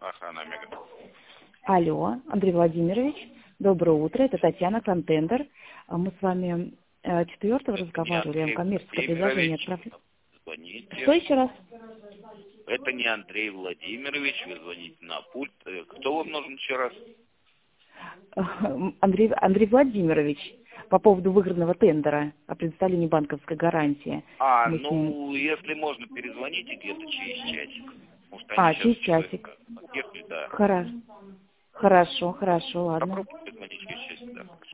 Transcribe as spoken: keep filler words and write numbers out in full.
Охрана Омега. Алло, Андрей Владимирович, доброе утро, это Татьяна, Контендер. А Мы с вами э, четвертого Это не разговаривали, Андрей о коммерческое предложение Владимирович. отправили. Звоните. Что еще раз? Это не Андрей Владимирович, вы звоните на пульт. Э, Кто вам нужен еще раз? Андрей, Андрей Владимирович, по поводу выигранного тендера о предоставлении банковской гарантии. А, Мы с ним... ну, если можно, перезвоните где-то через часик. Может, они А, сейчас через часик. отъехали, да. Хорошо, хорошо, хорошо, ладно. Попробуйте.